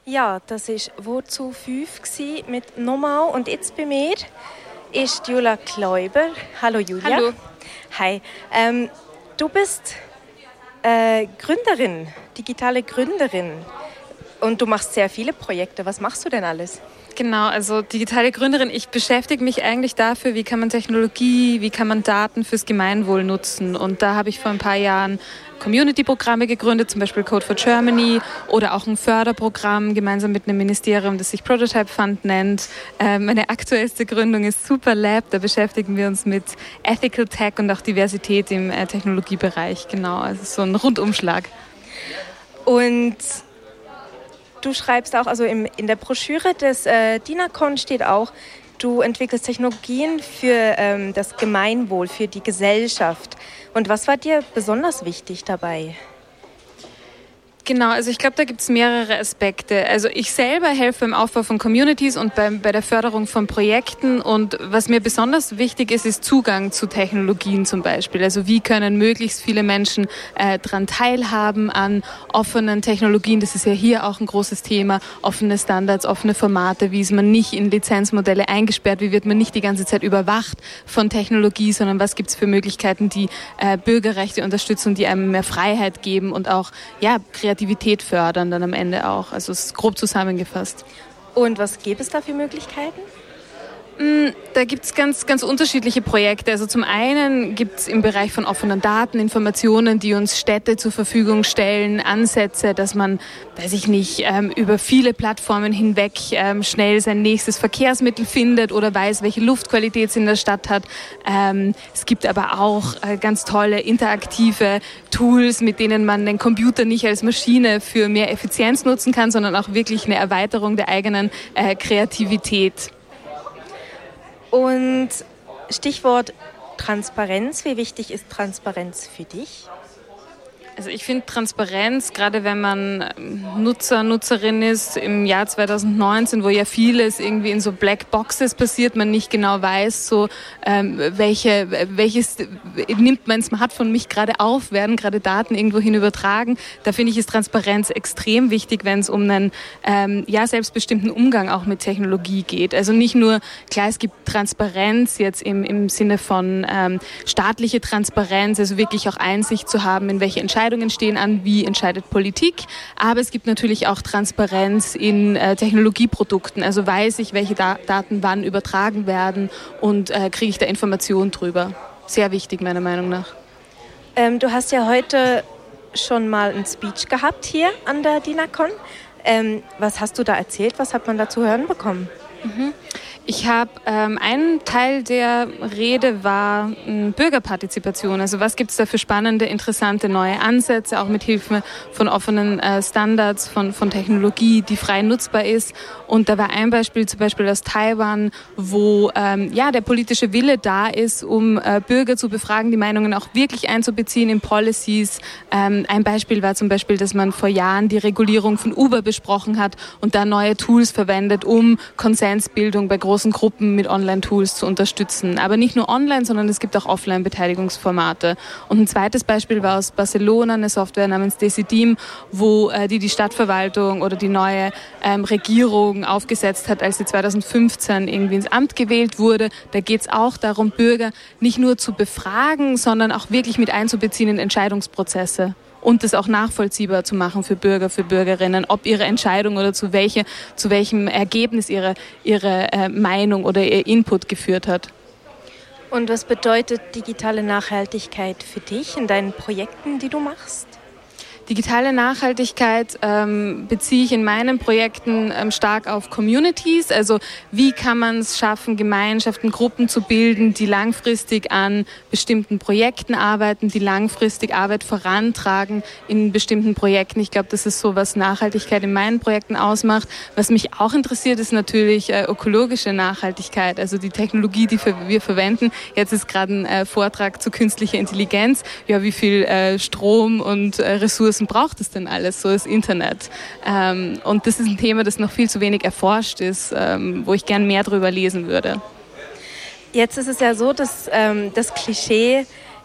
Ja, das war «Wozu 5» mit «Nochmal». Und jetzt bei mir ist Julia Kläuber. Hallo Julia. Hallo. Hi. Du bist Gründerin, digitale Gründerin. Und du machst sehr viele Projekte. Was machst du denn alles? Genau, also digitale Gründerin. Ich beschäftige mich eigentlich dafür, wie kann man Technologie, wie kann man Daten fürs Gemeinwohl nutzen. Und da habe ich vor ein paar Jahren Community-Programme gegründet, zum Beispiel Code for Germany oder auch ein Förderprogramm gemeinsam mit einem Ministerium, das sich Prototype Fund nennt. Meine aktuellste Gründung ist Superlab, da beschäftigen wir uns mit Ethical Tech und auch Diversität im Technologiebereich. Genau, also so ein Rundumschlag. Und du schreibst auch, also in der Broschüre des DINACON steht auch, du entwickelst Technologien für das Gemeinwohl, für die Gesellschaft. Und was war dir besonders wichtig dabei? Genau, also ich glaube, da gibt es mehrere Aspekte. Also ich selber helfe beim Aufbau von Communities und bei der Förderung von Projekten. Und was mir besonders wichtig ist, ist Zugang zu Technologien zum Beispiel. Also wie können möglichst viele Menschen daran teilhaben an offenen Technologien. Das ist ja hier auch ein großes Thema. Offene Standards, offene Formate. Wie ist man nicht in Lizenzmodelle eingesperrt? Wie wird man nicht die ganze Zeit überwacht von Technologie, sondern was gibt es für Möglichkeiten, die Bürgerrechte unterstützen, die einem mehr Freiheit geben und auch Kreativität fördern dann am Ende auch. Also es ist grob zusammengefasst. Und was gäbe es da für Möglichkeiten? Da gibt es ganz unterschiedliche Projekte. Also zum einen gibt es im Bereich von offenen Daten Informationen, die uns Städte zur Verfügung stellen, Ansätze, dass man, weiß ich nicht, über viele Plattformen hinweg schnell sein nächstes Verkehrsmittel findet oder weiß, welche Luftqualität es in der Stadt hat. Es gibt aber auch ganz tolle interaktive Tools, mit denen man den Computer nicht als Maschine für mehr Effizienz nutzen kann, sondern auch wirklich eine Erweiterung der eigenen Kreativität. Und Stichwort Transparenz. Wie wichtig ist Transparenz für dich? Also ich finde Transparenz, gerade wenn man Nutzerin ist im Jahr 2019, wo ja vieles irgendwie in so Black Boxes passiert, man nicht genau weiß, so welches nimmt mein Smartphone mich gerade auf, werden gerade Daten irgendwo hin übertragen. Da finde ich, ist Transparenz extrem wichtig, wenn es um einen selbstbestimmten Umgang auch mit Technologie geht. Also nicht nur, klar, es gibt Transparenz jetzt im Sinne von staatliche Transparenz, also wirklich auch Einsicht zu haben, in welche Entscheidungen stehen an, wie entscheidet Politik. Aber es gibt natürlich auch Transparenz in Technologieprodukten. Also weiß ich, welche Daten wann übertragen werden und kriege ich da Informationen drüber. Sehr wichtig, meiner Meinung nach. Du hast ja heute schon mal einen Speech gehabt hier an der DINACON. Was hast du da erzählt? Was hat man da zu hören bekommen? Ich habe ein Teil der Rede war Bürgerpartizipation. Also was gibt es da für spannende, interessante neue Ansätze, auch mit Hilfe von offenen Standards, von Technologie, die frei nutzbar ist. Und da war ein Beispiel zum Beispiel aus Taiwan, wo der politische Wille da ist, um Bürger zu befragen, die Meinungen auch wirklich einzubeziehen in Policies. Ein Beispiel war zum Beispiel, dass man vor Jahren die Regulierung von Uber besprochen hat und da neue Tools verwendet, um Konsensbildung bei großen Gruppen mit Online-Tools zu unterstützen. Aber nicht nur online, sondern es gibt auch Offline-Beteiligungsformate. Und ein zweites Beispiel war aus Barcelona, eine Software namens Decidim, wo die Stadtverwaltung oder die neue Regierung aufgesetzt hat, als sie 2015 irgendwie ins Amt gewählt wurde. Da geht es auch darum, Bürger nicht nur zu befragen, sondern auch wirklich mit einzubeziehen in Entscheidungsprozesse. Und das auch nachvollziehbar zu machen für Bürger, für Bürgerinnen, ob ihre Entscheidung oder zu welchem Ergebnis ihre Meinung oder ihr Input geführt hat. Und was bedeutet digitale Nachhaltigkeit für dich in deinen Projekten, die du machst? Digitale Nachhaltigkeit beziehe ich in meinen Projekten stark auf Communities. Also wie kann man es schaffen, Gemeinschaften, Gruppen zu bilden, die langfristig an bestimmten Projekten arbeiten, die langfristig Arbeit vorantragen in bestimmten Projekten. Ich glaube, das ist so, was Nachhaltigkeit in meinen Projekten ausmacht. Was mich auch interessiert, ist natürlich ökologische Nachhaltigkeit, also die Technologie, die wir verwenden. Jetzt ist gerade ein Vortrag zu künstlicher Intelligenz. Ja, wie viel Strom und Ressourcen braucht es denn alles, so das Internet? Und das ist ein Thema, das noch viel zu wenig erforscht ist, wo ich gern mehr drüber lesen würde. Jetzt ist es ja so, dass das Klischee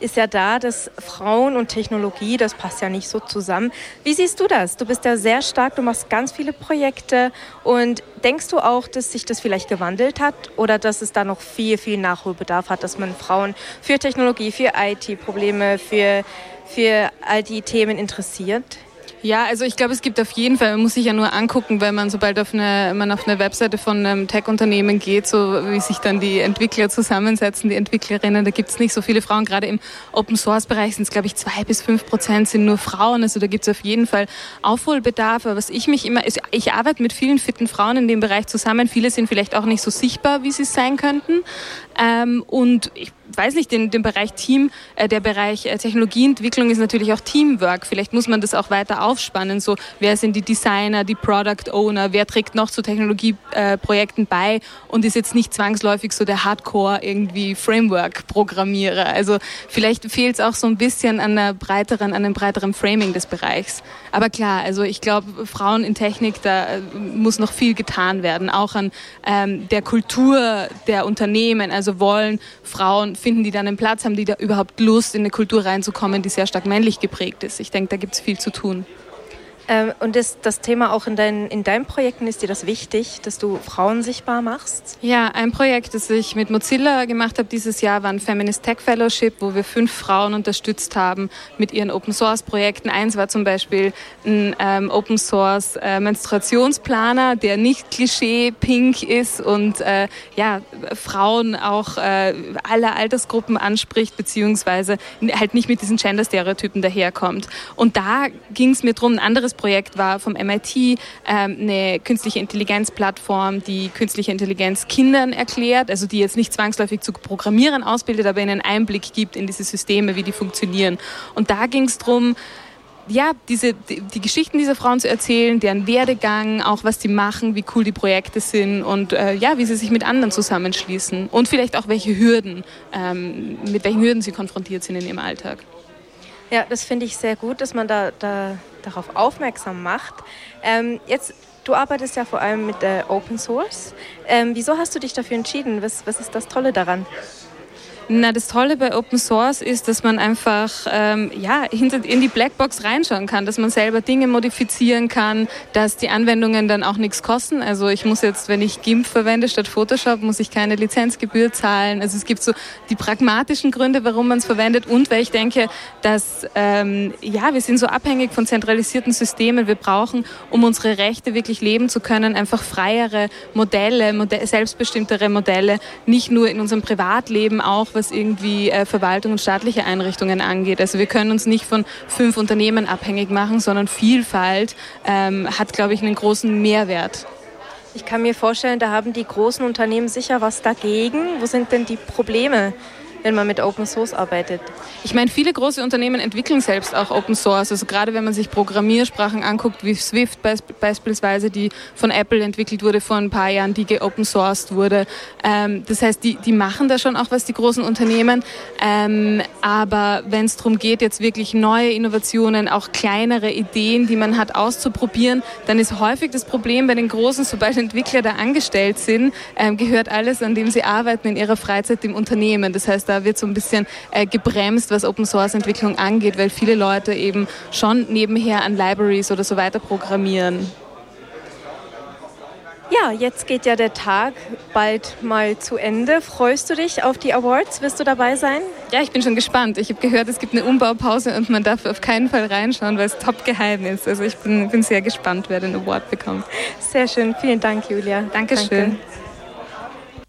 ist ja da, dass Frauen und Technologie, das passt ja nicht so zusammen. Wie siehst du das? Du bist ja sehr stark, du machst ganz viele Projekte und denkst du auch, dass sich das vielleicht gewandelt hat oder dass es da noch viel, viel Nachholbedarf hat, dass man Frauen für Technologie, für IT-Probleme, für all die Themen interessiert? Ja, also ich glaube, es gibt auf jeden Fall, man muss sich ja nur angucken, wenn man sobald man auf eine Webseite von einem Tech-Unternehmen geht, so wie sich dann die Entwickler zusammensetzen, die Entwicklerinnen, da gibt es nicht so viele Frauen. Gerade im Open-Source-Bereich sind es, glaube ich, 2-5% sind nur Frauen. Also da gibt es auf jeden Fall Aufholbedarf. Aber ich arbeite mit vielen fitten Frauen in dem Bereich zusammen. Viele sind vielleicht auch nicht so sichtbar, wie sie es sein könnten. Und ich weiß nicht, den Bereich der Bereich Technologieentwicklung ist natürlich auch Teamwork. Vielleicht muss man das auch weiter aufspannen. So, wer sind die Designer, die Product Owner, wer trägt noch zu Technologieprojekten bei und ist jetzt nicht zwangsläufig so der Hardcore irgendwie Framework-Programmierer. Also vielleicht fehlt es auch so ein bisschen an einem breiteren Framing des Bereichs. Aber klar, also ich glaube, Frauen in Technik, da muss noch viel getan werden. Auch an der Kultur der Unternehmen. Also finden die dann einen Platz, haben die da überhaupt Lust, in eine Kultur reinzukommen, die sehr stark männlich geprägt ist. Ich denke, da gibt es viel zu tun. Und das Thema auch in deinen Projekten, ist dir das wichtig, dass du Frauen sichtbar machst? Ja, ein Projekt, das ich mit Mozilla gemacht habe dieses Jahr, war ein Feminist Tech Fellowship, wo wir 5 Frauen unterstützt haben mit ihren Open-Source-Projekten. Eins war zum Beispiel ein Open-Source-Menstruationsplaner, der nicht Klischee-pink ist und Frauen auch aller Altersgruppen anspricht, beziehungsweise halt nicht mit diesen Gender-Stereotypen daherkommt. Und da ging es mir darum, ein anderes Projekt war vom MIT eine künstliche Intelligenz-Plattform, die künstliche Intelligenz Kindern erklärt, also die jetzt nicht zwangsläufig zu Programmieren ausbildet, aber ihnen einen Einblick gibt in diese Systeme, wie die funktionieren. Und da ging es darum, ja, die Geschichten dieser Frauen zu erzählen, deren Werdegang, auch was die machen, wie cool die Projekte sind und wie sie sich mit anderen zusammenschließen und vielleicht auch mit welchen Hürden sie konfrontiert sind in ihrem Alltag. Ja, das finde ich sehr gut, dass man darauf aufmerksam macht. Du arbeitest ja vor allem mit Open Source. Wieso hast du dich dafür entschieden? Was ist das Tolle daran? Na, das Tolle bei Open Source ist, dass man einfach in die Blackbox reinschauen kann, dass man selber Dinge modifizieren kann, dass die Anwendungen dann auch nichts kosten. Also ich muss jetzt, wenn ich GIMP verwende statt Photoshop, muss ich keine Lizenzgebühr zahlen. Also es gibt so die pragmatischen Gründe, warum man es verwendet und weil ich denke, dass wir sind so abhängig von zentralisierten Systemen. Wir brauchen, um unsere Rechte wirklich leben zu können, einfach freiere Modelle, selbstbestimmtere Modelle, nicht nur in unserem Privatleben, auch was irgendwie Verwaltung und staatliche Einrichtungen angeht. Also wir können uns nicht von 5 Unternehmen abhängig machen, sondern Vielfalt hat, glaube ich, einen großen Mehrwert. Ich kann mir vorstellen, da haben die großen Unternehmen sicher was dagegen. Wo sind denn die Probleme, wenn man mit Open Source arbeitet? Ich meine, viele große Unternehmen entwickeln selbst auch Open Source. Also gerade wenn man sich Programmiersprachen anguckt, wie Swift beispielsweise, die von Apple entwickelt wurde vor ein paar Jahren, die geopen sourced wurde. Das heißt, die machen da schon auch was, die großen Unternehmen. Aber wenn es darum geht, jetzt wirklich neue Innovationen, auch kleinere Ideen, die man hat, auszuprobieren, dann ist häufig das Problem bei den Großen, sobald Entwickler da angestellt sind, gehört alles, an dem sie arbeiten, in ihrer Freizeit dem Unternehmen. Das heißt, da wird so ein bisschen gebremst, was Open-Source-Entwicklung angeht, weil viele Leute eben schon nebenher an Libraries oder so weiter programmieren. Ja, jetzt geht ja der Tag bald mal zu Ende. Freust du dich auf die Awards? Wirst du dabei sein? Ja, ich bin schon gespannt. Ich habe gehört, es gibt eine Umbaupause und man darf auf keinen Fall reinschauen, weil es top geheim ist. Also ich bin sehr gespannt, wer den Award bekommt. Sehr schön. Vielen Dank, Julia. Dankeschön. Danke.